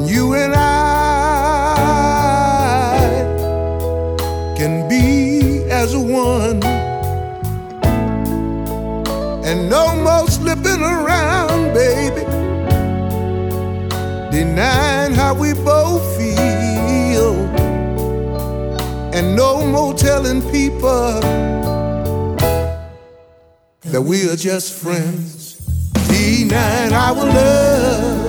You and I can be as one, and no more slipping around, baby, denying how we both feel, and no more telling people that we are just friends, denying our love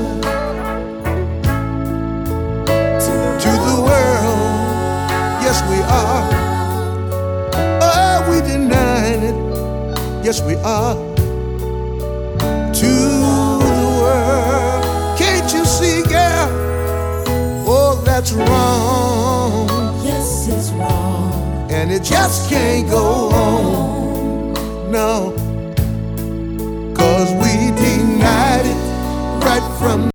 to the world. Yes, we are. Oh, we denying it. Yes, we are. To the world. Can't you see, girl? Oh, that's wrong. Yes, it's wrong. And it just can't go on. No, 'cause we denied it right from